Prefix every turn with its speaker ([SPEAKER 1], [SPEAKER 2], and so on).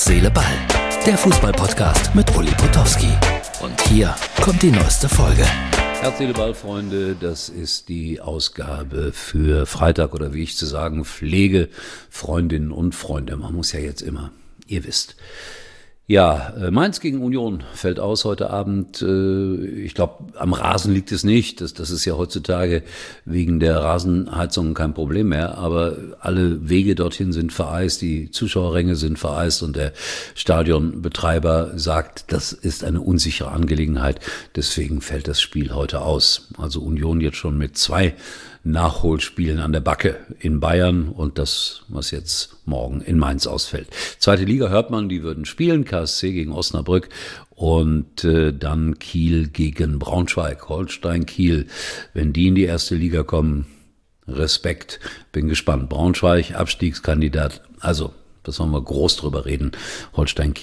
[SPEAKER 1] Herz, Seele, Ball. Der Fußball-Podcast mit Uli Potowski. Und hier kommt die neueste Folge.
[SPEAKER 2] Herz, Seele, Ball, Freunde, das ist die Ausgabe für Freitag oder wie ich zu sagen pflege, Freundinnen und Freunde. Man muss ja jetzt immer, ihr wisst. Ja, Mainz gegen Union fällt aus heute Abend. Ich glaube, am Rasen liegt es nicht. Das ist ja heutzutage wegen der Rasenheizung kein Problem mehr. Aber alle Wege dorthin sind vereist, die Zuschauerränge sind vereist und der Stadionbetreiber sagt, das ist eine unsichere Angelegenheit. Deswegen fällt das Spiel heute aus. Also Union jetzt schon mit 2 Nachholspielen an der Backe in Bayern und das, was jetzt morgen in Mainz ausfällt. Zweite Liga hört man, die würden spielen, KSC gegen Osnabrück und dann Kiel gegen Braunschweig, Holstein Kiel. Wenn die in die erste Liga kommen, Respekt, bin gespannt. Braunschweig, Abstiegskandidat, also da sollen wir groß drüber reden. Holstein